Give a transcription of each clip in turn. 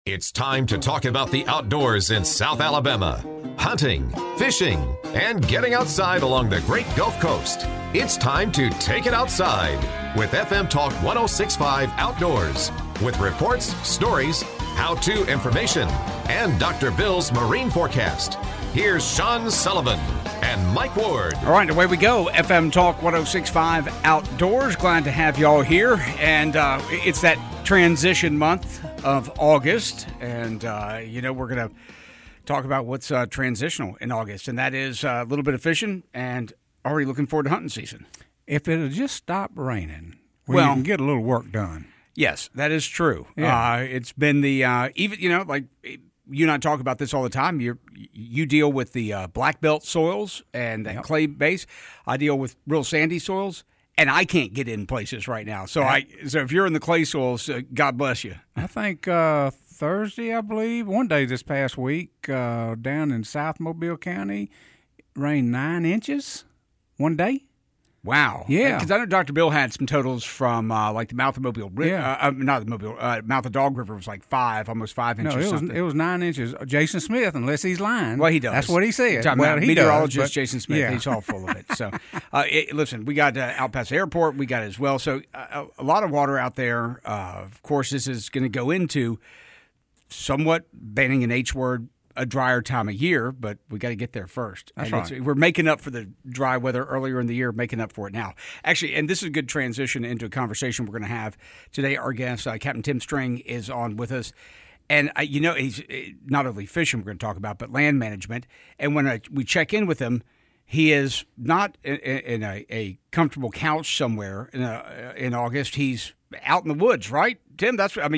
It's time to talk about the outdoors in South Alabama. Hunting, fishing, and getting outside along the Great Gulf Coast. It's time to take it outside with FM Talk 106.5 Outdoors. With reports, stories, how-to information, and Dr. Bill's marine forecast. Here's Sean Sullivan and Mike Ward. All right, away we go. FM Talk 106.5 Outdoors. Glad to have you all here. And it's that transition month of August. And, we're going to talk about what's transitional in August. And that is a little bit of fishing and already looking forward to hunting season. If it'll just stop raining, you can get a little work done. Yes, that is true. Yeah. It's been the, like you and I talk about this all the time. You deal with the black belt soils and that clay base. I deal with real sandy soils, and I can't get in places right now. So if you're in the clay soils, God bless you. I think Thursday, I believe, one day this past week, down in South Mobile County, rained 9 inches one day. Wow. Yeah. Because I know Dr. Bill had some totals from like the mouth of Mobile River. Yeah. Mouth of Dog River was like 5, almost 5 inches. No, it was 9 inches. Jason Smith, unless he's lying. Well, he does. That's what he said. Meteorologist Jason Smith, yeah. He's all full of it. So, listen, we got out past the airport. We got it as well. So a lot of water out there. Of course, this is going to go into somewhat, banning an H word, a drier time of year, but we got to get there first. That's right. We're making up for the dry weather earlier in the year, making up for it now. Actually, and this is a good transition into a conversation we're going to have today. Our guest, Captain Tim String, is on with us. And, he's not only fishing we're going to talk about, but land management. And when we check in with him, he is not in a comfortable couch somewhere in August. He's out in the woods, right? Tim,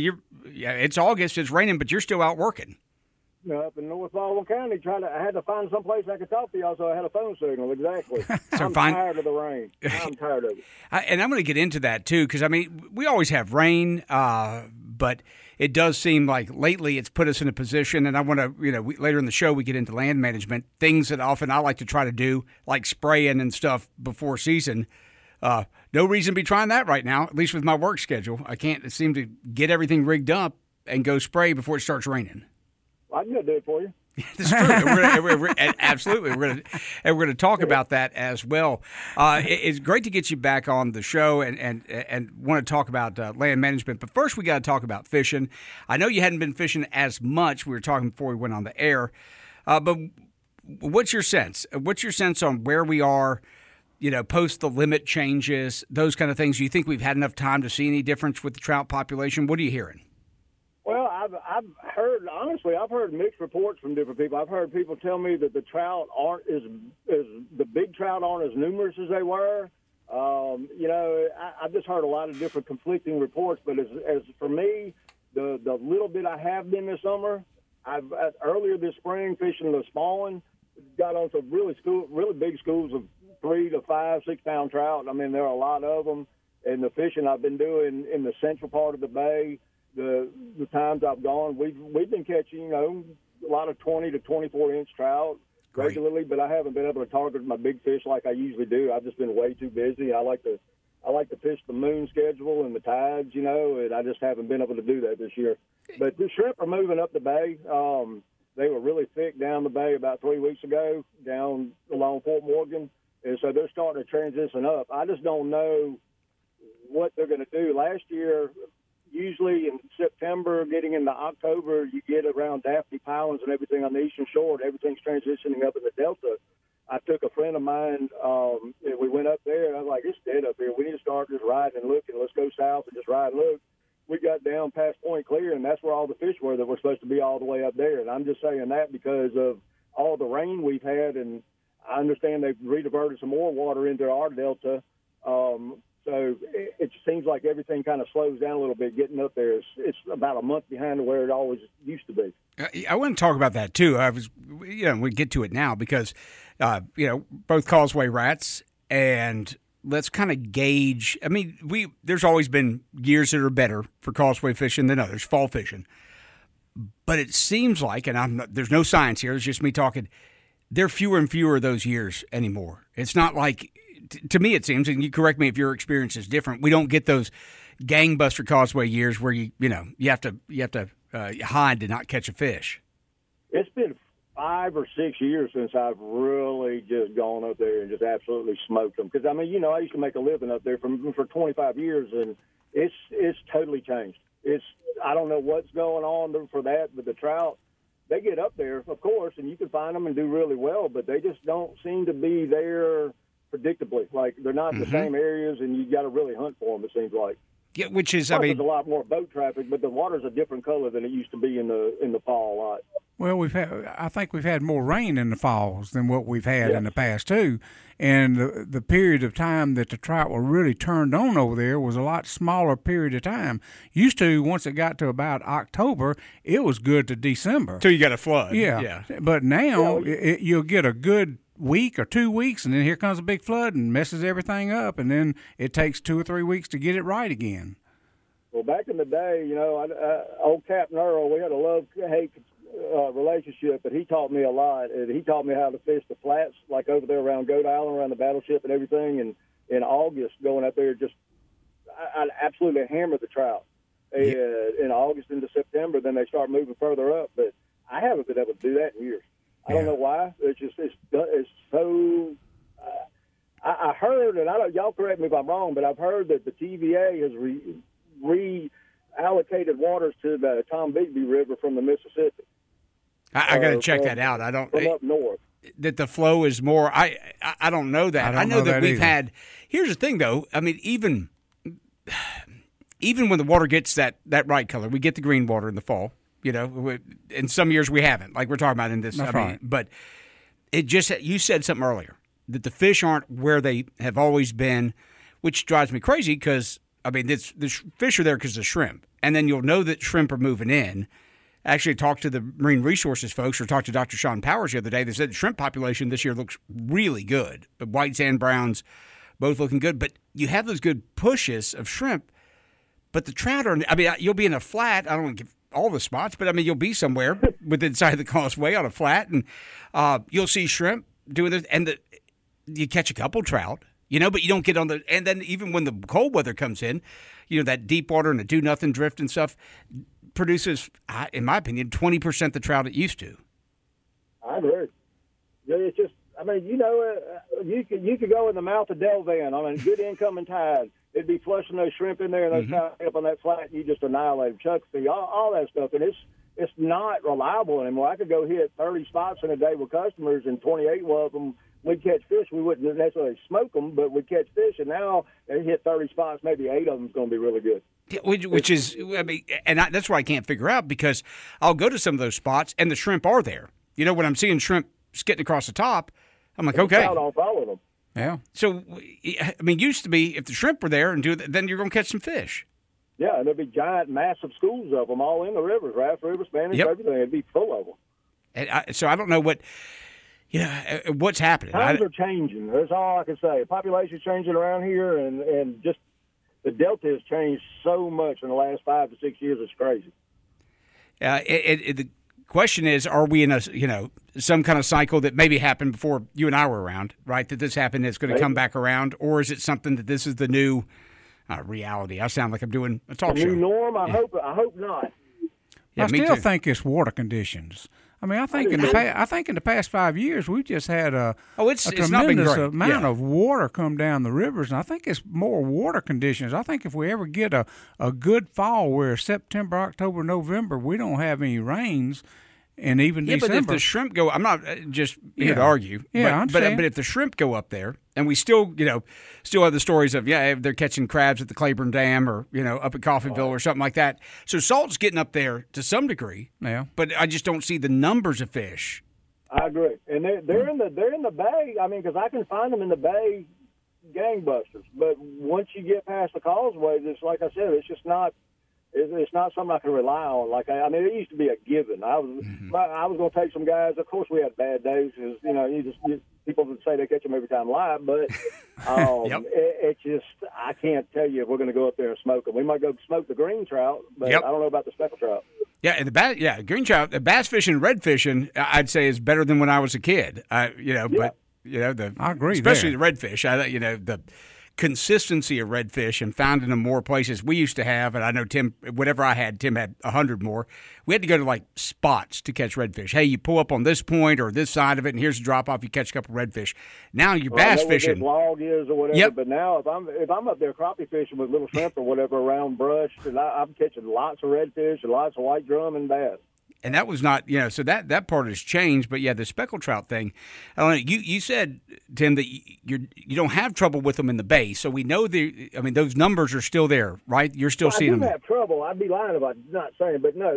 it's August, it's raining, but you're still out working. Up in North Baldwin County, I had to find some place I could talk to y'all, so I had a phone signal. Exactly. I'm tired of the rain. I'm tired of it. And I'm going to get into that too, because we always have rain, but it does seem like lately it's put us in a position. And I want to, later in the show we get into land management, things that often I like to try to do, like spraying and stuff before season. No reason to be trying that right now, at least with my work schedule. I can't seem to get everything rigged up and go spray before it starts raining. I can go do it for you. That's true. Absolutely. We're going to talk about that as well. It's great to get you back on the show and want to talk about land management. But first, we got to talk about fishing. I know you hadn't been fishing as much. We were talking before we went on the air. But what's your sense? What's your sense on where we are, post the limit changes, those kind of things? Do you think we've had enough time to see any difference with the trout population? What are you hearing? Well, I've heard mixed reports from different people. I've heard people tell me that the trout the big trout aren't as numerous as they were. I've just heard a lot of different conflicting reports. But as for me, the little bit I have been this summer, earlier this spring fishing the small one, got on some really big schools of 3 to 5, 6 pound trout. There are a lot of them. And the fishing I've been doing in the central part of the bay. The times I've gone, we've been catching, a lot of 20 to 24-inch trout regularly, but I haven't been able to target my big fish like I usually do. I've just been way too busy. I like to fish the moon schedule and the tides, and I just haven't been able to do that this year. But the shrimp are moving up the bay. They were really thick down the bay about 3 weeks ago, down along Fort Morgan, and so they're starting to transition up. I just don't know what they're going to do. Last year, usually in September, getting into October, you get around Daphne Pilings and everything on the eastern shore, and everything's transitioning up in the Delta. I took a friend of mine, and we went up there, and I was like, it's dead up here. We need to start just riding and looking. Let's go south and just ride and look. We got down past Point Clear, and that's where all the fish were that were supposed to be all the way up there. And I'm just saying that because of all the rain we've had, and I understand they've rediverted some more water into our Delta. So it seems like everything kind of slows down a little bit getting up there. It's about a month behind where it always used to be. I want to talk about that, too. We get to it now because, both Causeway rats, and let's kind of gauge. There's always been years that are better for Causeway fishing than others, fall fishing. But it seems like, and there's no science here, it's just me talking, there are fewer and fewer of those years anymore. It's not like, to me it seems, and you correct me if your experience is different, we don't get those gangbuster Causeway years where you have to Hein did not catch a fish? It's been 5 or 6 years since I've really just gone up there and just absolutely smoked them. Because, I mean, I used to make a living up there for 25 years, and it's totally changed. I don't know what's going on for that, but the trout, they get up there, of course, and you can find them and do really well, but they just don't seem to be there predictably. Like, they're not in the same areas, and you got to really hunt for them, it seems like. Yeah, which is, Plus, there's a lot more boat traffic, but the water's a different color than it used to be in the fall a lot. Well, I think we've had more rain in the falls than what we've had in the past too, and the period of time that the trout were really turned on over there was a lot smaller period of time. Used to, once it got to about October, it was good to December. Till you got a flood. Yeah. But now you'll get a good week or 2 weeks, and then here comes a big flood and messes everything up, and then it takes 2 or 3 weeks to get it right again. Well, back in the day, old Captain Earl, we had a love-hate relationship, but he taught me a lot. And he taught me how to fish the flats, like over there around Goat Island, around the battleship and everything. And in August, going up there, I absolutely hammered the trout. And in August into September, then they start moving further up. But I haven't been able to do that in years. I don't know why. It's so. I heard, and y'all correct me if I'm wrong, but I've heard that the TVA has reallocated waters to the Tom Bigbee River from the Mississippi. I got to check that out. I don't from up north. That the flow is more. I don't know that. I know that we've had. Here's the thing, though. I mean, even when the water gets that right color, we get the green water in the fall. In some years we haven't, like we're talking about in this. That's right. But you said something earlier that the fish aren't where they have always been, which drives me crazy because the fish are there because of shrimp, and then you'll know that shrimp are moving in. Actually talked to the Marine Resources folks, or talked to Dr. Sean Powers the other day. They said the shrimp population this year looks really good. The whites and browns both looking good. But you have those good pushes of shrimp. But the trout are, you'll be in a flat. I don't want to give all the spots, but you'll be somewhere within side of the causeway on a flat, and you'll see shrimp doing this. And you catch a couple trout, but you don't get on the, and then even when the cold weather comes in, that deep water and the do-nothing drift and stuff, produces, in my opinion, 20% the trout it used to. I agree. It's just, you could go in the mouth of Delvan on a good incoming tide. It'd be flushing those shrimp in there and those trout up on that flat, and you just annihilate them. Chuck feed, all that stuff. And it's not reliable anymore. I could go hit 30 spots in a day with customers, and 28 of them we'd catch fish. We wouldn't necessarily smoke them, but we'd catch fish. And now they hit 30 spots, maybe 8 of them is going to be really good. Which is, that's what I can't figure out, because I'll go to some of those spots and the shrimp are there. When I'm seeing shrimp skitting across the top, I'm like, okay. I'll follow them. Yeah. So, used to be if the shrimp were there and then you're going to catch some fish. Yeah, and there'd be giant, massive schools of them all in the rivers, Raft River, Spanish, everything. It'd be full of them. And so I don't know what's happening. Times are changing. That's all I can say. Population's changing around here, and just the delta has changed so much in the last 5 to 6 years. It's crazy. The question is, are we in some kind of cycle that maybe happened before you and I were around, right? That this happened, it's going to come back around, or is it something that this is the new reality? I sound like I'm doing a talk show. New norm? I hope not. Yeah, I still think it's water conditions. I think in the past 5 years we've just had a tremendous amount of water come down the rivers, and I think it's more water conditions. I think if we ever get a good fall where September, October, November we don't have any rains, and even December. But if the shrimp go, I'm not just here to argue. Yeah, but if the shrimp go up there, and we still have the stories of they're catching crabs at the Claiborne Dam or up at Coffeyville or something like that. So salt's getting up there to some degree. Yeah. But I just don't see the numbers of fish. I agree, and they're in the bay. Because I can find them in the bay, gangbusters. But once you get past the causeway, it's like I said, it's just not. It's not something I can rely on. It used to be a given. I was going to take some guys. Of course, we had bad days because people would say they catch them every time live, but it's just I can't tell you if we're going to go up there and smoke them. We might go smoke the green trout, but I don't know about the speckled trout. Yeah, and green trout, the bass fishing, red fishing, I'd say is better than when I was a kid. But I agree, especially the redfish. consistency of redfish and finding them more places. We used to have, and I know Tim, whatever I had, Tim had 100 more. We had to go to like spots to catch redfish. Hey, you pull up on this point or this side of it, and here's a drop off. You catch a couple redfish. Now you're bass fishing. Log is or whatever. Yep. But now if I'm up there crappie fishing with little shrimp or whatever around brush, and I'm catching lots of redfish and lots of white drum and bass. And that was not, so that part has changed. But, yeah, the speckled trout thing, you said, Tim, that you don't have trouble with them in the bay. So we know those numbers are still there, right? You're still seeing them. I do have trouble. I'd be lying if I'm not saying. But, no,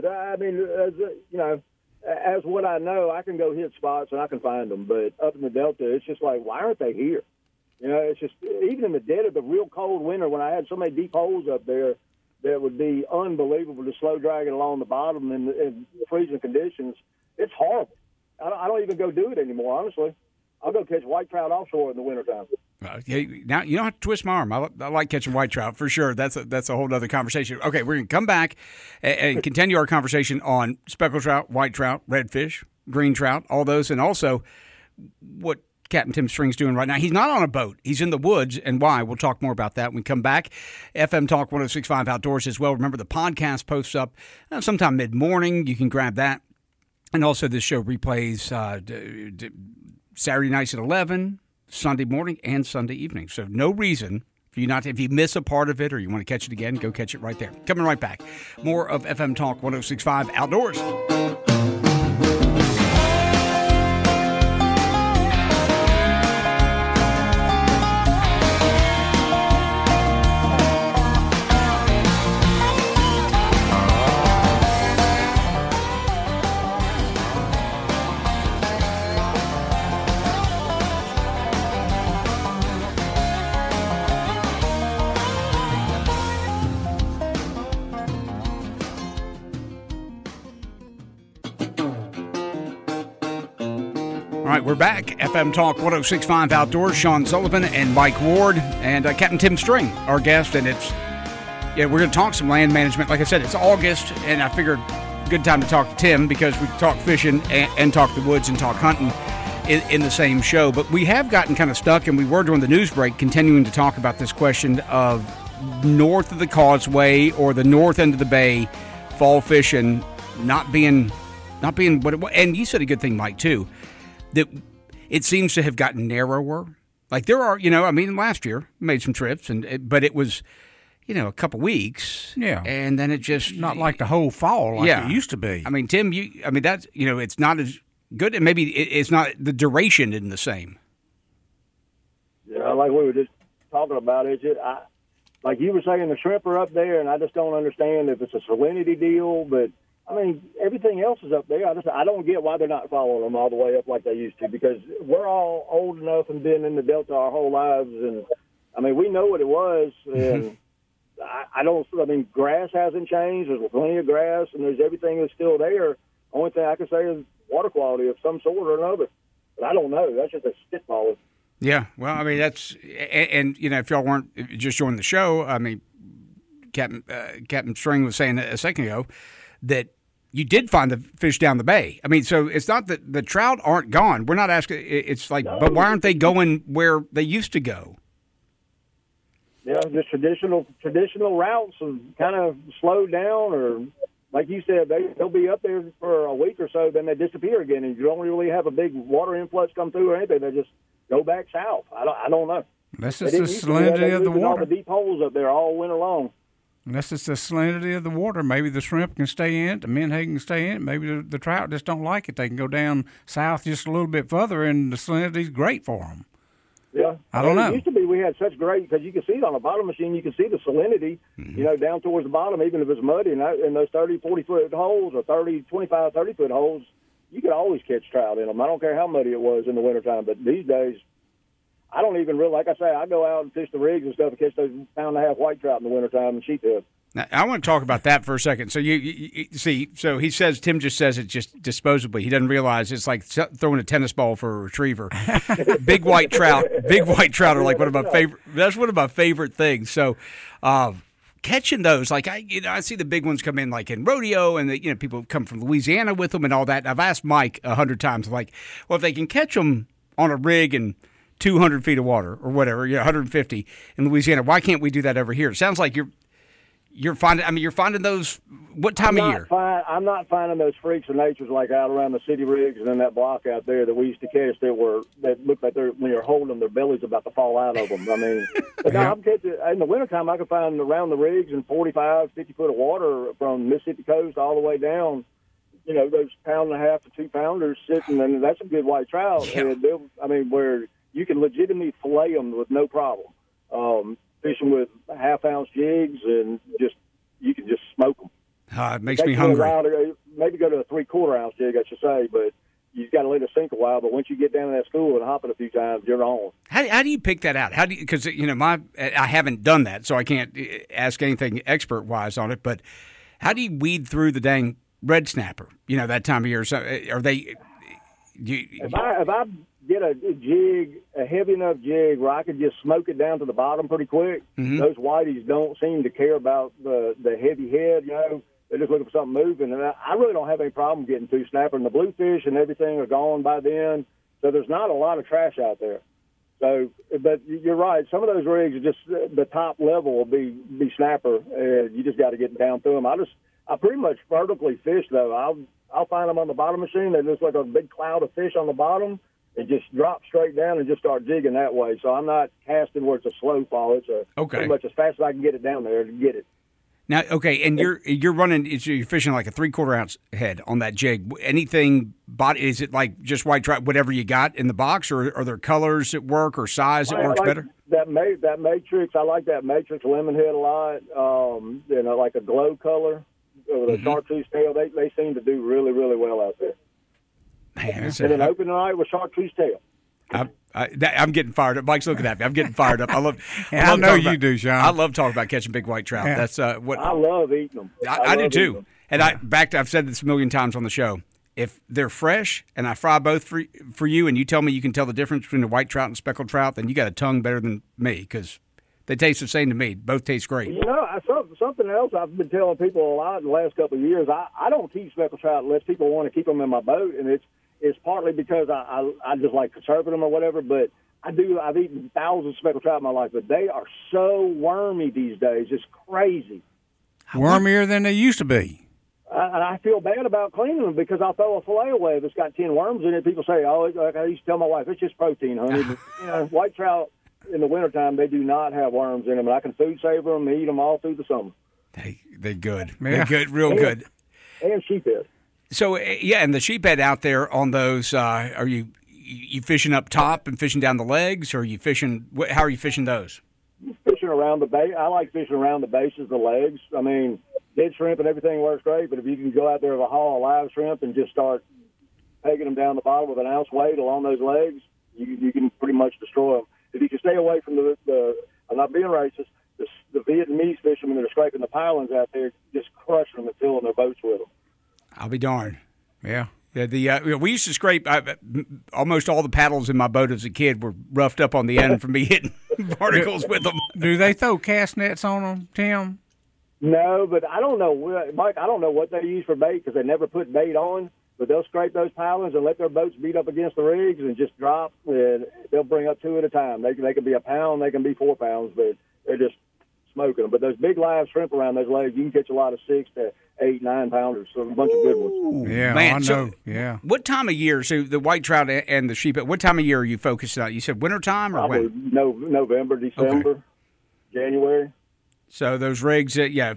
as what I know, I can go hit spots and I can find them. But up in the Delta, it's just like, why aren't they here? It's just, even in the dead of the real cold winter when I had so many deep holes up there, that would be unbelievable to slow drag it along the bottom in freezing conditions. It's horrible. I don't even go do it anymore, honestly. I'll go catch white trout offshore in the wintertime. Now, you don't have to twist my arm. I like catching white trout for sure. That's a whole other conversation. Okay, we're going to come back and continue our conversation on speckled trout, white trout, redfish, green trout, all those, and also what Captain Tim String's doing right now. He's not on a boat. He's in the woods, and why? We'll talk more about that when we come back. FM Talk 106.5 Outdoors as well. Remember, the podcast posts up sometime mid-morning. You can grab that. And also, this show replays Saturday nights at 11, Sunday morning, and Sunday evening. So no reason for you not to, if you miss a part of it or you want to catch it again, go catch it right there. Coming right back. More of FM Talk 106.5 Outdoors. All right, we're back. FM Talk 106.5 Outdoors. Sean Sullivan and Mike Ward and Captain Tim String, our guest. And we're going to talk some land management. Like I said, it's August, and I figured good time to talk to Tim because we talk fishing and talk the woods and talk hunting in the same show. But we have gotten kind of stuck, and we were during the news break continuing to talk about this question of north of the causeway or the north end of the bay, fall fishing not being what it was. And you said a good thing, Mike, too. That it seems to have gotten narrower. Like there are, last year made some trips, but it was, a couple weeks. Yeah. And then it just not like the whole fall like it used to be. I mean, Tim, that's, it's not as good, and maybe it's not, the duration isn't the same. Yeah, like we were just talking about it. Like you were saying, the shrimp are up there, and I just don't understand if it's a salinity deal, but everything else is up there. I don't get why they're not following them all the way up like they used to, because we're all old enough and been in the Delta our whole lives, and we know what it was. And grass hasn't changed. There's plenty of grass, and there's everything that's still there. Only thing I can say is water quality of some sort or another. But I don't know. That's just a spitball. Yeah, well, that's and if y'all weren't just joining the show, Captain String was saying a second ago that you did find the fish down the bay. So it's not that the trout aren't gone. We're not asking. It's like, but why aren't they going where they used to go? Yeah, just traditional routes have kind of slowed down, or like you said, they'll be up there for a week or so, then they disappear again, and you don't really have a big water influx come through or anything. They just go back south. I don't know. That's just the salinity of the water. All the deep holes up there all winter long. Unless it's the salinity of the water. Maybe the shrimp can stay in it, the menhaden can stay in it. Maybe the trout just don't like it. They can go down south just a little bit further, and the salinity's great for them. Yeah. I don't know. It used to be we had such great, because you can see it on a bottom machine, you can see the salinity, down towards the bottom, even if it's muddy. And in those 30, 40-foot holes or 25, 30-foot holes, you could always catch trout in them. I don't care how muddy it was in the wintertime. But these days, I don't even really, like I say, I go out and fish the rigs and stuff and catch those pound-and-a-half white trout in the wintertime and sheephead. Now, I want to talk about that for a second. So you see, so he says, Tim just says it just disposably. He doesn't realize it's like throwing a tennis ball for a retriever. Big white trout are like one of my favorite. That's one of my favorite things. So, catching those, like I see the big ones come in like in rodeo, and people come from Louisiana with them and all that. And I've asked Mike 100 times, like, well, if they can catch them on a rig and 200 feet of water or whatever, 150 in Louisiana. Why can't we do that over here? It sounds like you're finding those. What time of year? I'm not finding those freaks of nature like out around the city rigs and in that block out there that we used to catch that look like when you're holding them, their belly's about to fall out of them. I mean, but no, I'm catching in the wintertime. I can find around the rigs in 45, 50 foot of water from Mississippi coast all the way down. Those 1.5 to 2 pounders sitting, and that's a good white trout. Yeah. And where you can legitimately fillet them with no problem. Fishing with half-ounce jigs and you can just smoke them. It makes me hungry. Maybe go to a 3/4 ounce jig, I should say, but you've got to let it sink a while. But once you get down to that school and hop it a few times, you're on. How do you pick that out? Because I haven't done that, so I can't ask anything expert-wise on it. But how do you weed through the dang red snapper? That time of year. So are they? If I get a heavy enough jig where I could just smoke it down to the bottom pretty quick, those whiteys don't seem to care about the heavy head. They're just looking for something moving, and I really don't have any problem getting to snapper. And the bluefish and everything are gone by then, so there's not a lot of trash out there. So, but you're right. Some of those rigs are just the top level will be snapper, and you just got to get down through them. I pretty much vertically fish though. I'll find them on the bottom machine. They look like a big cloud of fish on the bottom. It just drops straight down and just start jigging that way. So I'm not casting where it's a slow fall. It's pretty much as fast as I can get it down there to get it. Now, okay, and you're running. You're fishing like a 3/4 ounce head on that jig. Anything body? Is it like just white trout, whatever you got in the box, or are there colors that work or size that works better? That matrix. I like that matrix lemon head a lot. Like a glow color with a chartreuse tail. They seem to do really, really well out there. Man, and an open night with chartreuse tail. I'm getting fired up. Mike's looking at me. I'm getting fired up. I know you do, Sean. I love talking about catching big white trout. Yeah. That's what I love eating them. I do too. And I've said this a million times on the show. If they're fresh and I fry both for you, and you tell me you can tell the difference between a white trout and speckled trout, then you got a tongue better than me because they taste the same to me. Both taste great. Something else I've been telling people a lot in the last couple of years. I don't keep speckled trout unless people want to keep them in my boat, and it's partly because I just like conserving them or whatever, but I've eaten thousands of speckled trout in my life, but they are so wormy these days. It's crazy. Wormier than they used to be. And I feel bad about cleaning them because I'll throw a fillet away if it's got 10 worms in it. People say, like I used to tell my wife, it's just protein, honey. But, white trout in the wintertime, they do not have worms in them, and I can food saver them and eat them all through the summer. They're good. Yeah. They're good, real good. And sheephead. So, and the sheephead out there on those, are you fishing up top and fishing down the legs, or are you fishing? How are you fishing those? Fishing around the base. I like fishing around the bases of the legs. I mean, dead shrimp and everything works great, but if you can go out there with a haul of live shrimp and just start pegging them down the bottom with an ounce weight along those legs, you can pretty much destroy them. If you can stay away from I'm not being racist, the Vietnamese fishermen that are scraping the pilings out there, just crushing them and filling their boats with them. I'll be darned. Yeah. We used to scrape almost all the paddles in my boat as a kid were roughed up on the end from me hitting particles with them. Do they throw cast nets on them, Tim? No, but I don't know, Mike. I don't know what they use for bait because they never put bait on. But they'll scrape those pilings and let their boats beat up against the rigs and just drop. And they'll bring up 2 at a time. They can be a pound, they can be 4 pounds, but they're just smoking them. But those big live shrimp around those legs, you can catch a lot of 6 to 8, 9 pounders. So a bunch of good ones. Yeah, man, I know. Yeah. What time of year? So the white trout and the sheep. What time of year are you focusing on? You said wintertime or probably when? November, December, January. So those rigs,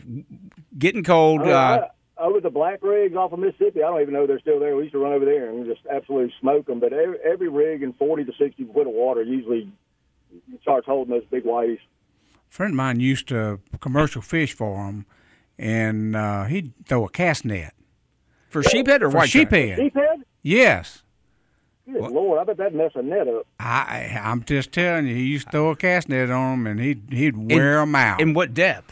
getting cold. Over the black rigs off of Mississippi, I don't even know they're still there. We used to run over there and just absolutely smoke them. But every rig in 40 to 60 foot of water usually starts holding those big whiteys. A friend of mine used to commercial fish for them, and he'd throw a cast net. For sheephead or white sheephead? Sheephead? Yes. Good Lord, I bet that'd mess a net up. I'm just telling you, he used to throw a cast net on them, and he'd wear them out. In what depth?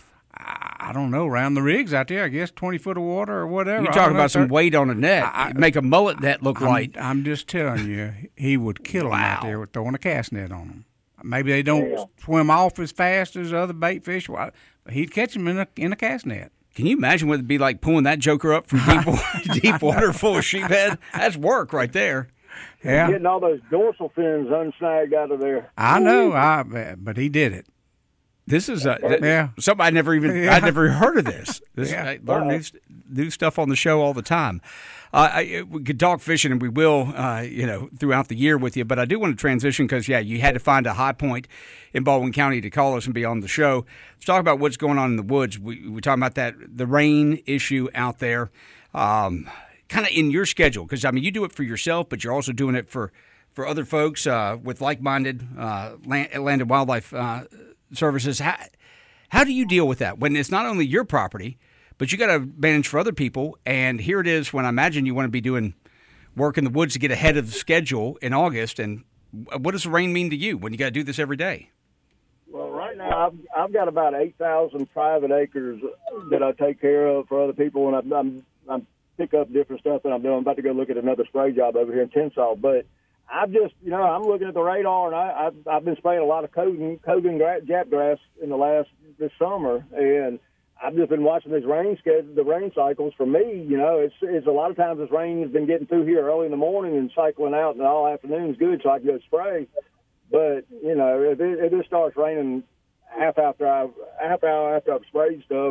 I don't know, around the rigs out there, I guess 20 foot of water or whatever. You're talking about some weight on a net. Make a mullet net look light. I'm just telling you, he would kill them out there with throwing a cast net on them. Maybe they don't swim off as fast as other bait fish, but he'd catch them in a cast net. Can you imagine what it'd be like pulling that joker up from deep water full of sheephead? That's work right there. Getting all those dorsal fins unsnagged out of there. I know, but he did it. This is something I'd never heard of this. I learn new stuff on the show all the time. We could talk fishing, and we will, throughout the year with you. But I do want to transition because, you had to find a high point in Baldwin County to call us and be on the show. Let's talk about what's going on in the woods. We're talking about the rain issue out there, kind of in your schedule. Because, you do it for yourself, but you're also doing it for other folks with like-minded land and wildlife services. How do you deal with that when it's not only your property, but you got to manage for other people? And here it is when I imagine you want to be doing work in the woods to get ahead of the schedule in August. And what does the rain mean to you when you got to do this every day? Well, right now I've got about 8,000 private acres that I take care of for other people, and I'm pick up different stuff that I'm doing. I'm about to go look at another spray job over here in Tensall, but I've just, I'm looking at the radar, and I've been spraying a lot of Kogan Japgrass in this summer, and I've just been watching the rain cycles. For me, it's a lot of times this rain has been getting through here early in the morning and cycling out, and all afternoon is good, so I can go spray. But if it starts raining half hour after I've sprayed stuff,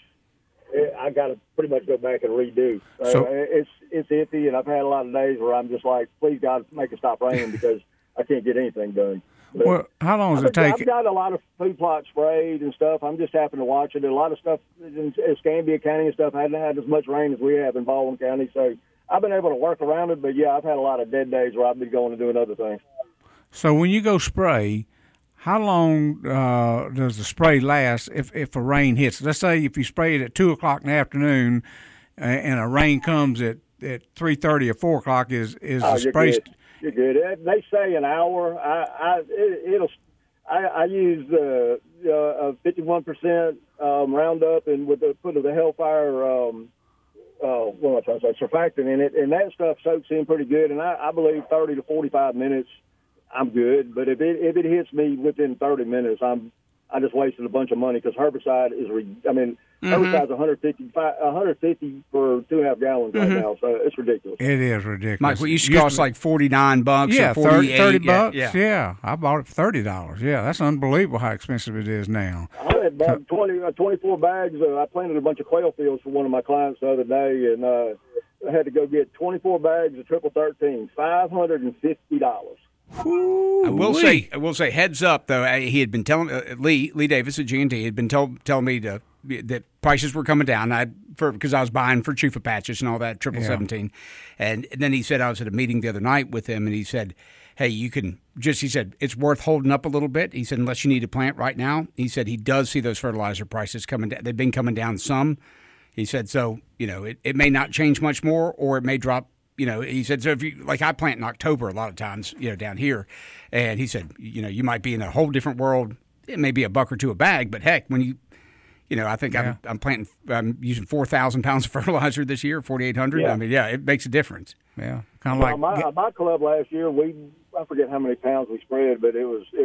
I got to pretty much go back and redo. So it's iffy, and I've had a lot of days where I'm just like, please God, make it stop raining because I can't get anything done. But well, how long does it take? I've got a lot of food plots sprayed and stuff. I'm just having to watch it. A lot of stuff in Escambia County and stuff hadn't had as much rain as we have in Baldwin County, so I've been able to work around it. But I've had a lot of dead days where I've been going and doing other things. So when you go spray, how long does the spray last if a rain hits? Let's say if you spray it at 2 o'clock in the afternoon and a rain comes at 3:30 or 4 o'clock, is the spray? You're good. They say an hour. I use a 51% Roundup and with the put of the Hellfire surfactant in it, and that stuff soaks in pretty good. And I believe 30 to 45 minutes, I'm good. But if it hits me within 30 minutes, I just wasted a bunch of money because herbicide is herbicide's $150 for 2.5 gallons right now, so it's ridiculous. It is ridiculous. Mike, what used to cost like $49 or $48. $30. Yeah, I bought it for $30. Yeah, that's unbelievable how expensive it is now. I had bought 24 bags. I planted a bunch of quail fields for one of my clients the other day, and I had to go get 24 bags of Triple 13, $550. I will say, heads up though. He had been telling Lee Davis at G&D had been telling me that prices were coming down. Because I was buying for Chufa patches and all that Triple 17, and then he said I was at a meeting the other night with him, and he said, "Hey, he said it's worth holding up a little bit." He said, "Unless you need to plant right now." He said he does see those fertilizer prices coming down. They've been coming down some. He said so. It may not change much more, or it may drop. He said, so if you, like I plant in October a lot of times, down here. And he said, you might be in a whole different world. It may be $1 or $2 a bag, but heck, when you, I think I'm using 4,000 pounds of fertilizer this year, 4,800. Yeah. It makes a difference. Yeah. Kind of like my club last year, I forget how many pounds we spread, but it was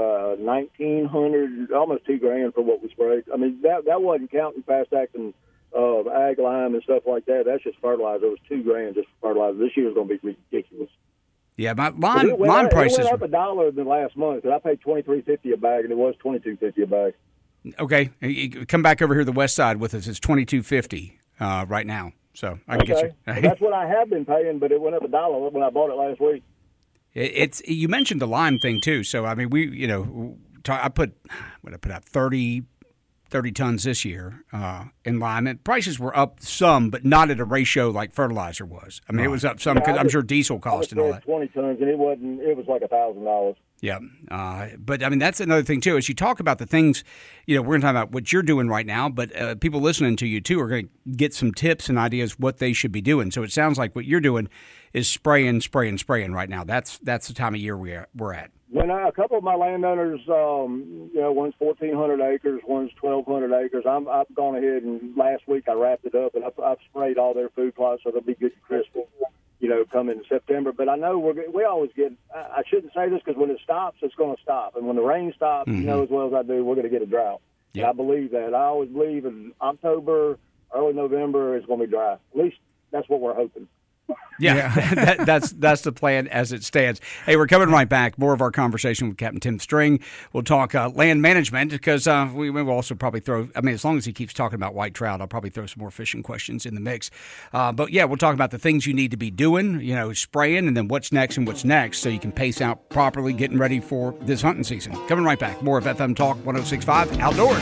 1,900, almost $2,000 for what we sprayed. I mean, that wasn't counting fast acting ag lime and stuff like that. That's just fertilizer. It was $2,000 just for fertilizer. This year's going to be ridiculous. Yeah, my lime prices. It went up $1 in the last month. I paid $23.50 a bag, and it was $22.50 a bag. Okay, come back over here to the west side with us. It's $22.50 right now, so I can get you. Well, that's what I have been paying, but it went up $1 when I bought it last week. You mentioned the lime thing too. So I mean, I put out 30 tons this year in lime. And prices were up some, but not at a ratio like fertilizer was. I mean, it was up some because I'm sure diesel cost and all that. 20 tons, and it was like $1,000. Yeah. But, I mean, that's another thing, too. As you talk about the things, we're going to talk about what you're doing right now, but people listening to you, too, are going to get some tips and ideas what they should be doing. So it sounds like what you're doing is spraying right now. That's the time of year we're at. When a couple of my landowners, one's 1,400 acres, one's 1,200 acres. I've gone ahead and last week I wrapped it up and I've sprayed all their food plots so they'll be good and crispy, come in September. But I know we always get. I shouldn't say this because when it stops, it's going to stop, and when the rain stops, as well as I do, we're going to get a drought. Yep. And I believe that. I always believe in October, early November, it's going to be dry. At least that's what we're hoping. Yeah. That's the plan as it stands. Hey, we're coming right back. More of our conversation with Captain Tim String. We'll talk land management because we will also probably throw, as long as he keeps talking about white trout, I'll probably throw some more fishing questions in the mix. But, yeah, we'll talk about the things you need to be doing, spraying, and then what's next so you can pace out properly getting ready for this hunting season. Coming right back. More of FM Talk 106.5 Outdoors.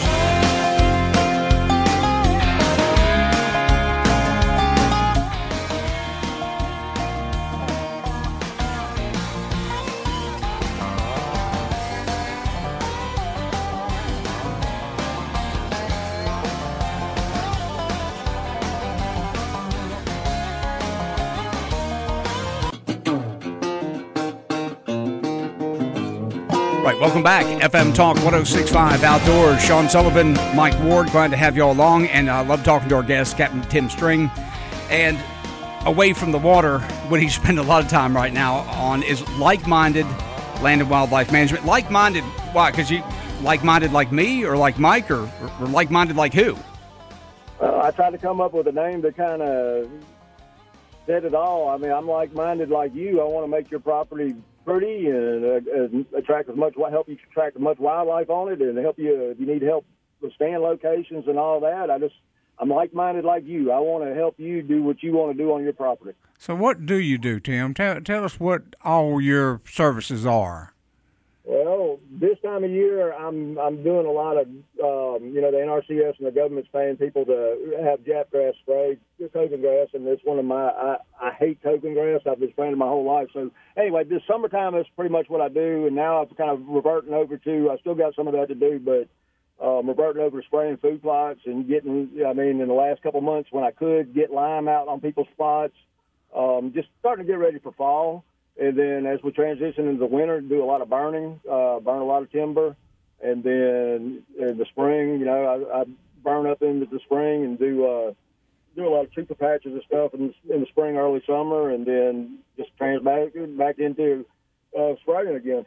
Welcome back. FM Talk 106.5 Outdoors. Sean Sullivan, Mike Ward, glad to have you all along. And I love talking to our guest, Captain Tim String. And away from the water, what he spends a lot of time right now on is like-minded land and wildlife management. Like-minded, why? Because you like-minded like me or like Mike or like-minded like who? I tried to come up with a name that kind of said it all. I'm like-minded like you. I want to make your property pretty and attract help you attract as much wildlife on it, and help you if you need help with stand locations and all that. I'm like-minded like you. I want to help you do what you want to do on your property. So what do you do, Tim? Tell us what all your services are. Well, this time of year, I'm doing a lot of, the NRCS and the government's paying people to have Jap grass sprayed, token grass, and it's one of my, I hate token grass. I've been spraying it my whole life. So anyway, this summertime is pretty much what I do, and now I'm kind of reverting over to, I still got some of that to do, but I'm reverting over to spraying food plots and getting, in the last couple of months when I could, get lime out on people's spots, just starting to get ready for fall. And then as we transition into the winter, do a lot of burning, burn a lot of timber. And then in the spring, I burn up into the spring and do a lot of trooper patches and stuff in the spring, early summer, and then just back into spraying again.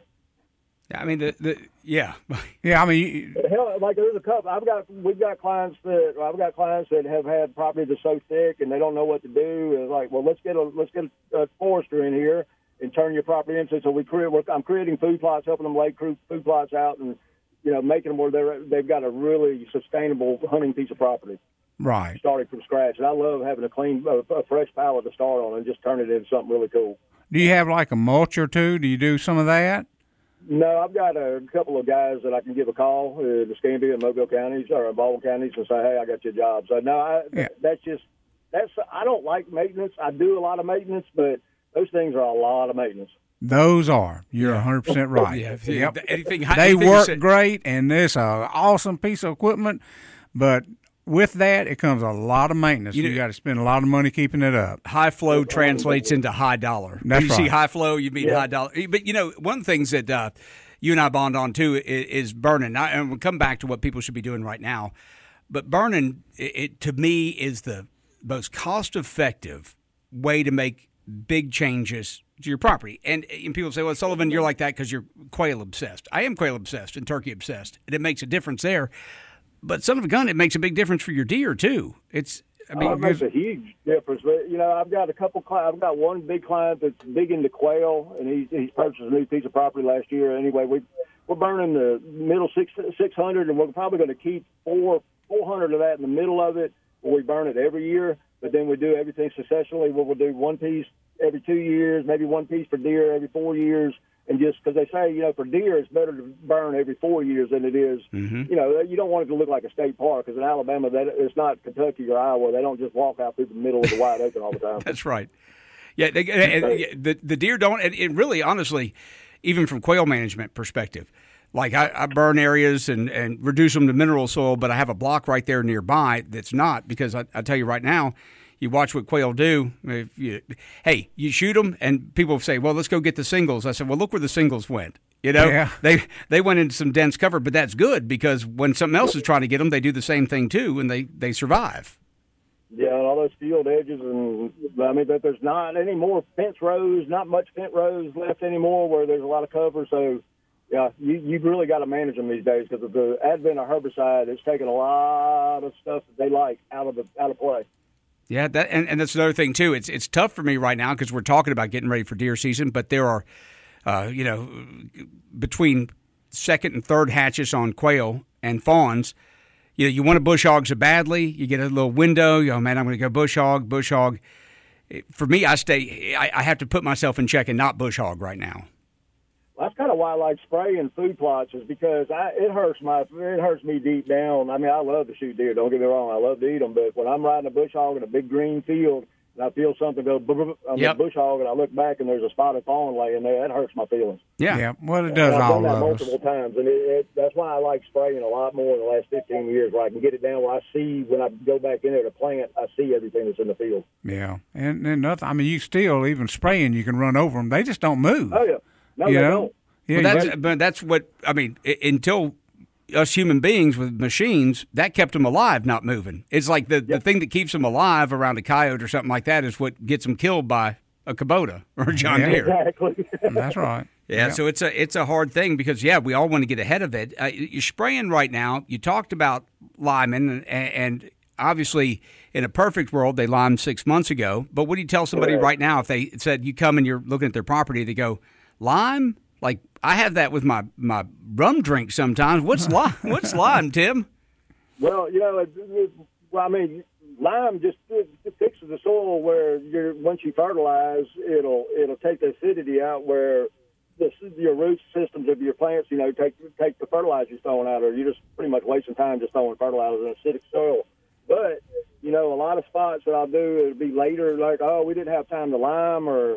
Yeah, hell, like there's a couple. We've got clients that have had property that's so thick and they don't know what to do. It's like, well, let's get a forester in here and turn your property into. So I'm creating food plots, helping them lay food plots out, and making them where they've got a really sustainable hunting piece of property. Right. Starting from scratch, and I love having a fresh pallet to start on and just turn it into something really cool. Do you have like a mulch or two? Do you do some of that? No, I've got a couple of guys that I can give a call, the Escambia and Mobile counties or Baldwin counties, and say, hey, I got you a job. So no, I don't like maintenance. I do a lot of maintenance, but those things are a lot of maintenance. Those are. You're 100% right. Yep. They work great, and it's an awesome piece of equipment, but with that, it comes a lot of maintenance. You got to spend a lot of money keeping it up. High flow translates into high dollar. That's when you see high flow, you mean high dollar. But, one of the things that you and I bond on, too, is burning. And we'll come back to what people should be doing right now. But burning, to me, is the most cost-effective way to make big changes to your property. And people say, well, Sullivan, you're like that because you're quail obsessed. I am quail obsessed and turkey obsessed, and it makes a difference there. But son of a gun, it makes a big difference for your deer too. It makes a huge difference. But I've got a couple. I've got one big client that's big into quail, and he's purchased a new piece of property last year. Anyway, we're burning the middle 600, and we're probably going to keep 400 of that in the middle of it, where we burn it every year. But then we do everything successfully, where we'll do one piece every 2 years, maybe one piece for deer every 4 years. And just because they say, for deer, it's better to burn every 4 years than it is. Mm-hmm. You don't want it to look like a state park, because in Alabama, it's not Kentucky or Iowa. They don't just walk out through the middle of the wide open all the time. That's right. Yeah, the deer don't. It really, honestly, even from quail management perspective, like I burn areas and reduce them to mineral soil, but I have a block right there nearby that's not, because I tell you right now, you watch what quail do. You shoot them, and people say, well, let's go get the singles. I said, well, look where the singles went. They went into some dense cover, but that's good, because when something else is trying to get them, they do the same thing too, and they survive. Yeah, and all those field edges, and that there's not any more fence rows, not much fence rows left anymore where there's a lot of cover. So, yeah, you've really got to manage them these days, because of the advent of herbicide. It's taken a lot of stuff that they like out of play. Yeah, and that's another thing too. It's tough for me right now because we're talking about getting ready for deer season, but there are, between second and third hatches on quail and fawns, you want to bush hog so badly. You get a little window. Man, I'm going to go bush hog. For me, I have to put myself in check and not bush hog right now. That's kind of why I like spraying food plots, is because it hurts me deep down. I mean, I love to shoot deer. Don't get me wrong, I love to eat them. But when I'm riding a bush hog in a big green field and I feel something go on the bush hog, and I look back and there's a spotted fawn laying there, that hurts my feelings. Yeah. Well, it does. I've done that multiple times, and that's why I like spraying a lot more in the last 15 years, where I can get it down where I see when I go back in there to plant, I see everything that's in the field. Yeah, and nothing. I mean, you still even spraying, you can run over them. They just don't move. Oh yeah. No, they don't. Yeah, but that's what I mean. Until us human beings with machines, that kept them alive, not moving. It's like the thing that keeps them alive around a coyote or something like that is what gets them killed by a Kubota or a John Deere. Exactly. That's right. Yeah, so it's a hard thing because we all want to get ahead of it. You're spraying right now. You talked about liming, and obviously in a perfect world they limed 6 months ago. But what do you tell somebody right now if they said you come and you're looking at their property, they go lime? Like, I have that with my rum drink sometimes. What's lime? What's lime, Tim? Well, lime just fixes the soil where once you fertilize, it'll take the acidity out where your root systems of your plants, take the fertilizer you're throwing out, or you're just pretty much wasting time just throwing fertilizer in acidic soil. But, a lot of spots that I'll do, it'll be later, like, oh, we didn't have time to lime, or,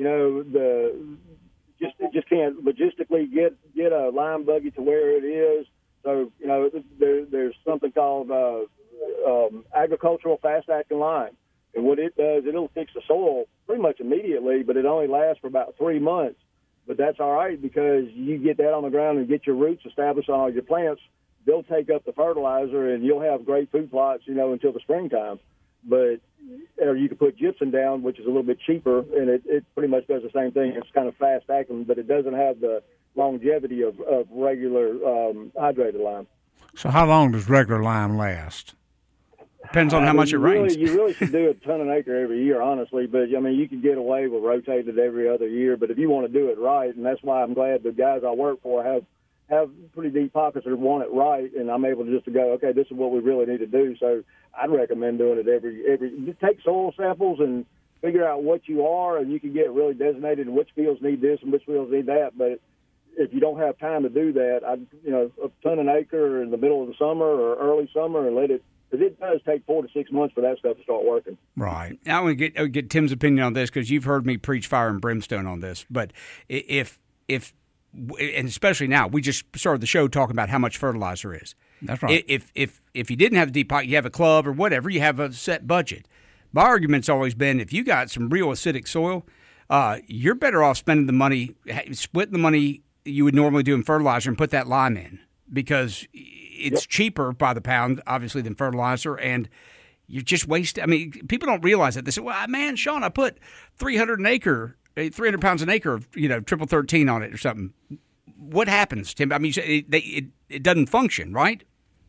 just can't logistically get a lime buggy to where it is. So, there's something called agricultural fast-acting lime. And what it does, it'll fix the soil pretty much immediately, but it only lasts for about 3 months. But that's all right because you get that on the ground and get your roots established on all your plants. They'll take up the fertilizer, and you'll have great food plots, until the springtime. Or you can put gypsum down, which is a little bit cheaper, and it pretty much does the same thing. It's kind of fast-acting, but it doesn't have the longevity of regular hydrated lime. So how long does regular lime last? Depends on how much it rains. You really should do a ton an acre every year, honestly. But, you can get away with rotating it every other year. But if you want to do it right, and that's why I'm glad the guys I work for have pretty deep pockets that want it right, and I'm able to go, okay, this is what we really need to do. So I'd recommend doing it every take soil samples and figure out what you are, and you can get really designated in which fields need this and which fields need that. But if you don't have time to do that, a ton an acre in the middle of the summer or early summer, and let it, because it does take 4 to 6 months for that stuff to start working. Right. Now I want to get Tim's opinion on this because you've heard me preach fire and brimstone on this. But if and especially now, we just started the show talking about how much fertilizer is. That's right. If you didn't have a deep pocket, you have a club or whatever, you have a set budget. My argument's always been if you got some real acidic soil, you're better off spending the money, splitting the money you would normally do in fertilizer and put that lime in because it's cheaper by the pound, obviously, than fertilizer, and you just waste. I mean, people don't realize that. They say, "Well, man, Sean, I put 300 pounds an acre of triple 13 on it or something." What happens, Tim? I mean, it doesn't function, right?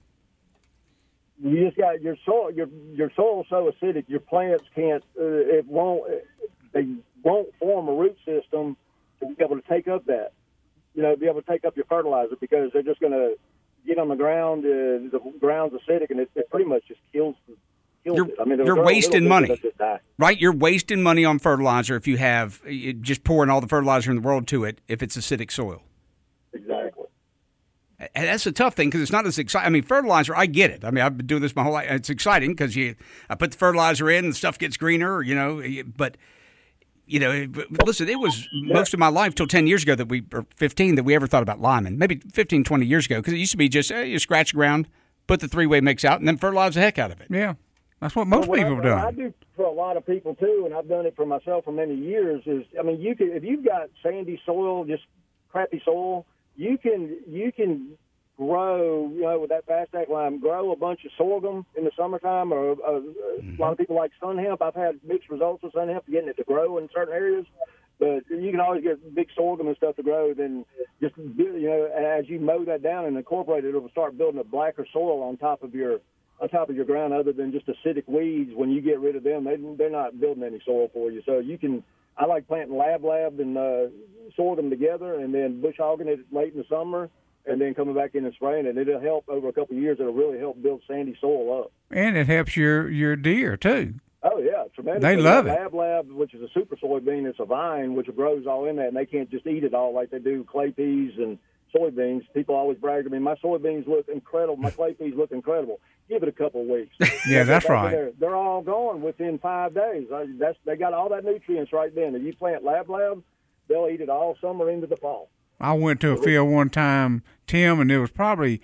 You just got your soil. Your soil's so acidic, your plants can't. They won't form a root system to be able to take up that. Be able to take up your fertilizer because they're just going to get on the ground. The ground's acidic, and it pretty much just kills it. I mean, you're wasting money, right? You're wasting money on fertilizer if you have just pouring all the fertilizer in the world to it if it's acidic soil. Exactly. And that's a tough thing because it's not as exciting. I mean, fertilizer, I get it. I mean, I've been doing this my whole life. It's exciting because I put the fertilizer in and stuff gets greener, but listen, it was most of my life till 10 years ago or 15 that we ever thought about liming. Maybe 15, 20 years ago because it used to be just you scratch the ground, put the three-way mix out, and then fertilize the heck out of it. Yeah. That's what most people have done. I do for a lot of people too, and I've done it for myself for many years. If you've got sandy soil, just crappy soil, you can grow, with that fast-acting lime, grow a bunch of sorghum in the summertime. Or a lot of people like sun hemp. I've had mixed results with sun hemp, getting it to grow in certain areas. But you can always get big sorghum and stuff to grow. Then just as you mow that down and incorporate it, it'll start building a blacker soil on top of your on top of your ground other than just acidic weeds. When you get rid of them, they're not building any soil for you. So I like planting lab and sort them together and then bush hogging it late in the summer and then coming back in and spraying it. It'll help over a couple of years. It'll really help build sandy soil up. And it helps your deer, too. Oh, yeah, tremendous. They love it. Lab, which is a super soybean, it's a vine, which grows all in that, and they can't just eat it all like they do clay peas and soybeans. People always brag to me, my soybeans look incredible, my clay peas look incredible. Give it a couple of weeks. Yeah, that's right. They're all gone within 5 days. They got all that nutrients right then. If you plant lab, they'll eat it all summer into the fall. I went to a field one time, Tim, and there was probably,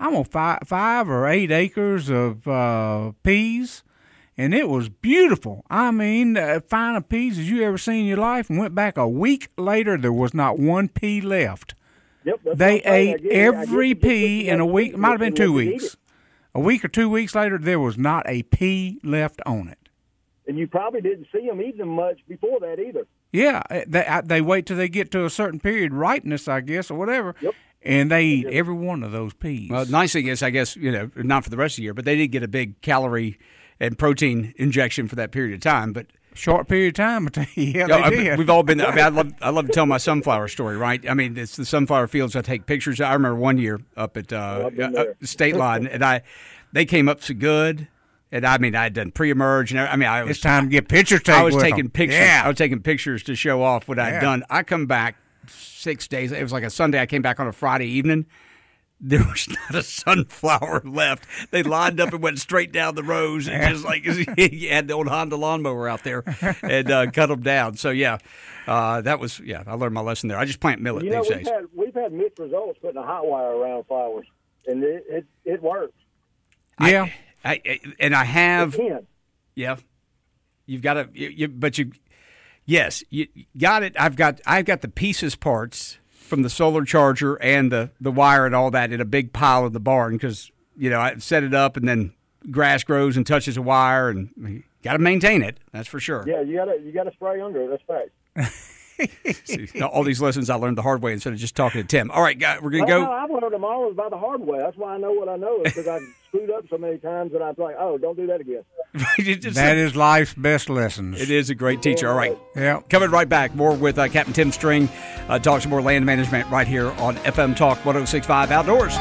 5 or 8 acres of peas. And it was beautiful. I mean, fine of peas as you ever seen in your life. And went back a week later, there was not one pea left. Yep, they ate every pea in a week. It might have been 2 weeks. A week or 2 weeks later, there was not a pea left on it. And you probably didn't see them eating them much before that either. Yeah, they wait till they get to a certain period, ripeness, I guess, or whatever. Yep. And they eat every one of those peas. Well, the nice thing is, I guess, not for the rest of the year, but they did get a big calorie and protein injection for that period of time, but short period of time. They did. We've all been. I love to tell my sunflower story, right? I mean, it's the sunflower fields. I take pictures. I remember one year up at State Line, and they came up so good. And I mean, I had done pre-emerge, and it's time to get pictures taken. I was taking them. pictures. Yeah. I was taking pictures to show off what I'd done. I come back 6 days. It was like a Sunday. I came back on a Friday evening. There was not a sunflower left. They lined up and went straight down the rows, and just like he had the old Honda lawnmower out there and cut them down. So that was I learned my lesson there. I just plant millet these days. We've had mixed results putting a hot wire around flowers, and it works. Yeah, I have. It can. Yeah, you've got to. Yes, you got it. I've got the pieces parts from the solar charger and the wire and all that in a big pile in the barn because I set it up and then grass grows and touches a wire and you got to maintain it. That's for sure. Yeah, you got to spray under it. That's fact. See, all these lessons I learned the hard way instead of just talking to Tim. All right, guys, we're gonna go. I've learned them all by the hard way. That's why I know what I know because I've screwed up so many times that I'm like, oh, don't do that again. That is life's best lessons. It is a great teacher. All right. Yeah. Coming right back. More with Captain Tim String. Talk some more land management right here on FM Talk 106.5 Outdoors.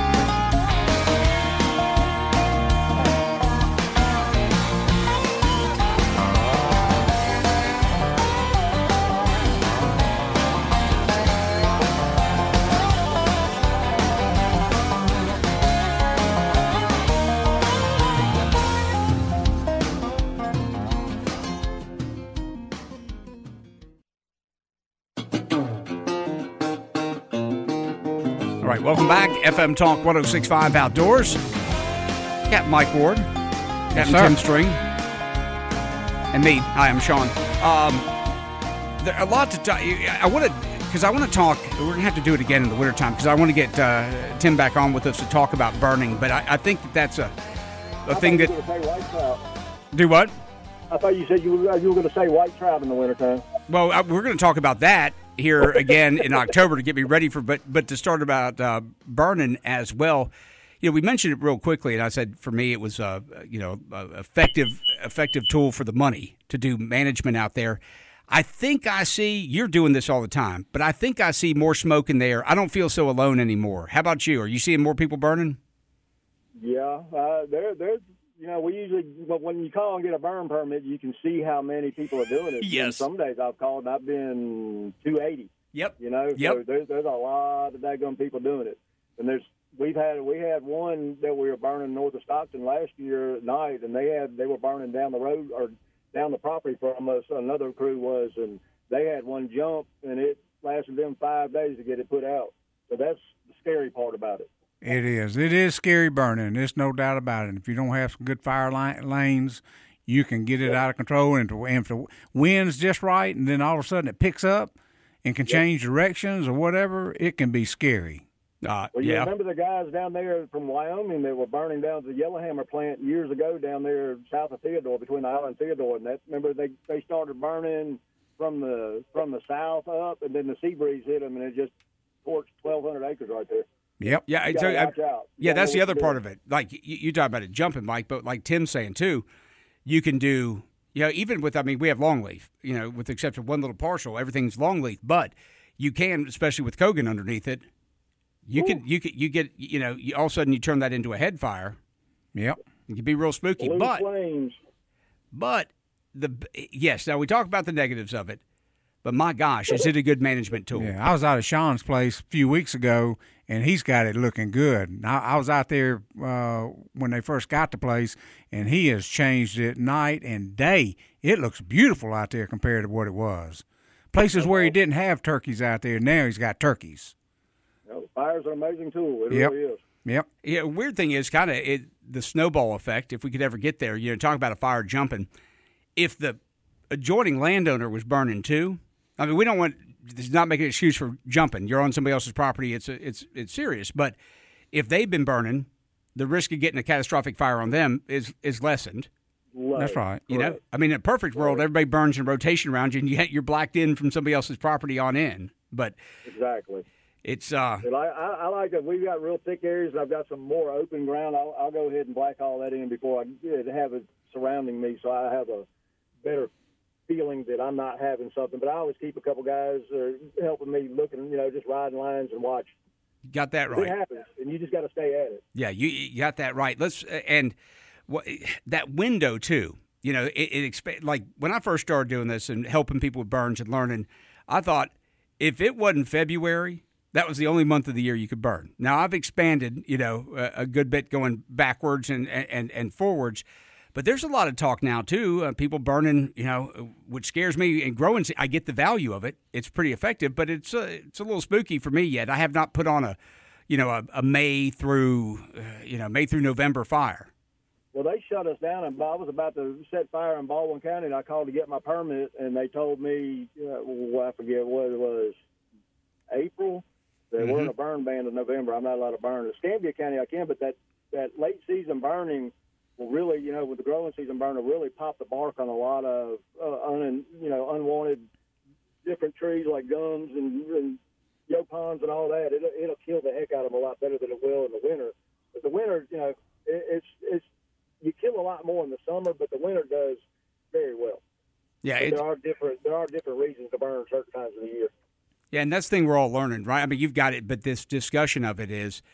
All right, welcome back. FM Talk 106.5 Outdoors. Captain Mike Ward, Captain Tim String, and me. Hi, I'm Sean. There's a lot to talk. I want to talk. We're going to have to do it again in the wintertime because I want to get Tim back on with us to talk about burning. But I think that's a thing that. Do what? I thought you said you were going to say white trout in the wintertime. Well, we're going to talk about that here again in October to get me ready for, but to start about burning as well. We mentioned it real quickly, and I said for me it was a effective tool for the money to do management out there. I think I see you're doing this all the time, but I think I see more smoke in there. I don't feel so alone anymore. How about you? Are you seeing more people burning? Yeah, there's. We usually, when you call and get a burn permit, you can see how many people are doing it. Yes. And some days I've called and I've been 280. Yep. So there's a lot of daggone people doing it. And we had one that we were burning north of Stockton last year at night, and they were burning down the road or down the property from us. Another crew was, and they had one jump, and it lasted them 5 days to get it put out. So that's the scary part about it. It is. It is scary burning. There's no doubt about it. If you don't have some good fire lanes, you can get it out of control. And if the wind's just right, and then all of a sudden it picks up and can change directions or whatever, it can be scary. Well, you remember the guys down there from Wyoming that were burning down the Yellowhammer plant years ago down there south of Theodore, between the island and Theodore, and remember they started burning from the south up, and then the sea breeze hit them, and it just torched 1,200 acres right there. Yep. Yeah. That's the other part of it. Like you talk about it jumping, Mike, but like Tim's saying too, you can do, even with, we have longleaf, with the exception of one little parcel, everything's longleaf, but you can, especially with Kogan underneath it, you get, all of a sudden you turn that into a head fire. Yep. It can be real spooky. Blue flames. But now we talk about the negatives of it, but my gosh, is it a good management tool? Yeah, I was out at Sean's place a few weeks ago, and he's got it looking good. I was out there when they first got the place, and he has changed it night and day. It looks beautiful out there compared to what it was. Places where he didn't have turkeys out there, now he's got turkeys. Fire's an amazing tool. It really is. Yep. Yeah. Weird thing is kind of the snowball effect. If we could ever get there, talk about a fire jumping. If the adjoining landowner was burning too, we don't want. This is not making an excuse for jumping. You're on somebody else's property. It's serious. But if they've been burning, the risk of getting a catastrophic fire on them is lessened. Right. That's right. In a perfect world, everybody burns in rotation around you, and you're blacked in from somebody else's property on in. But exactly. It's I like that we've got real thick areas, and I've got some more open ground. I'll go ahead and black all that in before I have it surrounding me, so I have a better feeling that I'm not having something. But I always keep a couple guys helping me looking, just riding lines and watch. Got that right. It happens, and you just got to stay at it. Yeah, you got that right. That window too. Like when I first started doing this and helping people with burns and learning, I thought if it wasn't February, that was the only month of the year you could burn. Now I've expanded, a good bit going backwards and forwards, but there's a lot of talk now too. People burning, which scares me. And growing, I get the value of it. It's pretty effective, but it's a little spooky for me yet. I have not put on a May through November fire. Well, they shut us down, and I was about to set fire in Baldwin County, and I called to get my permit, and they told me, I forget what it was, April. We're in a burn ban in November. I'm not allowed to burn. In Escambia County, I can, but that late season burning will really, with the growing season burn, will really pop the bark on a lot of unwanted different trees like gums and yopons and all that. It'll kill the heck out of them a lot better than it will in the winter. But the winter, it's you kill a lot more in the summer, but the winter does very well. Yeah, there are different reasons to burn certain times of the year. Yeah, and that's the thing we're all learning, right? You've got it, but this discussion of it is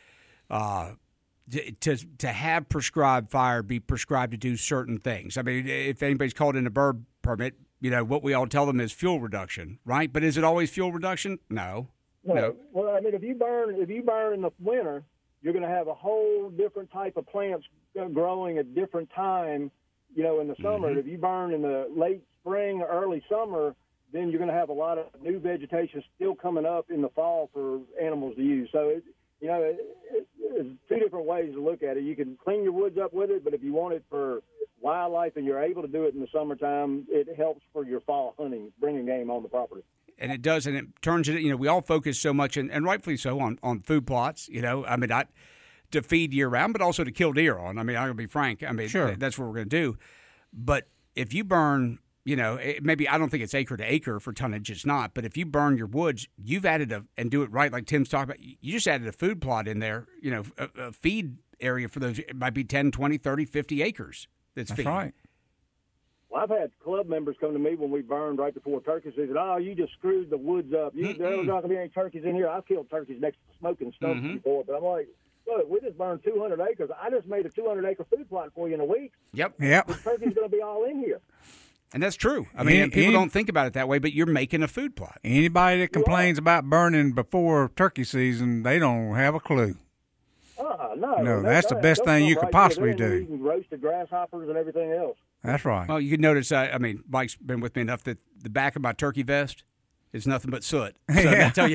to have prescribed fire be prescribed to do certain things. If anybody's called in a bird permit, what we all tell them is fuel reduction, right? But is it always fuel reduction? No. Well, if you burn in the winter, you're going to have a whole different type of plants growing at different time, in the summer. If you burn in the late spring or early summer, then you're going to have a lot of new vegetation still coming up in the fall for animals to use. So, it's two different ways to look at it. You can clean your woods up with it, but if you want it for wildlife and you're able to do it in the summertime, it helps for your fall hunting, bringing game on the property. And it does, and it turns it, we all focus so much, and rightfully so, on food plots, to feed year-round, but also to kill deer on. I'm going to be frank. Sure. That's what we're going to do. But if you burn, maybe I don't think it's acre to acre for tonnage. It's not. But if you burn your woods, you've added and do it right like Tim's talking about, you just added a food plot in there, a feed area for those. It might be 10, 20, 30, 50 acres that's feed. Right. Well, I've had club members come to me when we burned right before turkey season. Oh, you just screwed the woods up. There's not going to be any turkeys in here. I've killed turkeys next to smoking stumps before, but I'm like, look, we just burned 200 acres. I just made a 200-acre food plot for you in a week. Yep. The turkey's going to be all in here. And that's true. People don't think about it that way, but you're making a food plot. Anybody that complains about burning before turkey season, they don't have a clue. No, that's the best thing you could possibly do. Roasted grasshoppers and everything else. That's right. Well, you can notice, Mike's been with me enough that the back of my turkey vest is nothing but soot. So that tell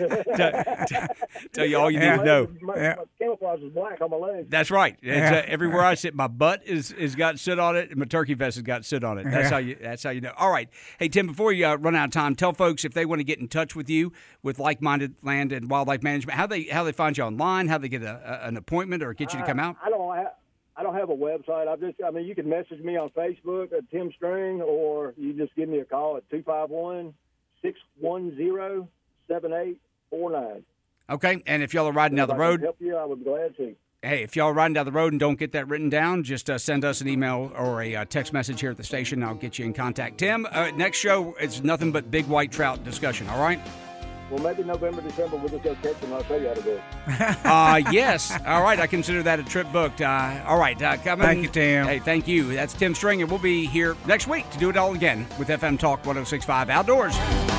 you all you need to know. My camouflage is black on my legs. That's right. Everywhere I sit, my butt is got soot on it, and my turkey vest has got soot on it. That's how you know. All right. Hey, Tim, before you run out of time, tell folks if they want to get in touch with you with Like-Minded Land and Wildlife Management, how they find you online, how they get an appointment or get you to come out. I don't have a website. You can message me on Facebook at Tim String, or you just give me a call at 251-610-7849. Okay, and if y'all are riding down the road, help you, I would be glad to. Hey, if y'all are riding down the road and don't get that written down, just send us an email or a text message here at the station. I'll get you in contact. Tim, next show, it's nothing but big white trout discussion, all right? Well, maybe November, December, we'll just go catch them. I'll show you how to do it. Yes. All right, I consider that a trip booked. All right. Thank you, Tim. Hey, thank you. That's Tim Stringer. We'll be here next week to do it all again with FM Talk 106.5 Outdoors.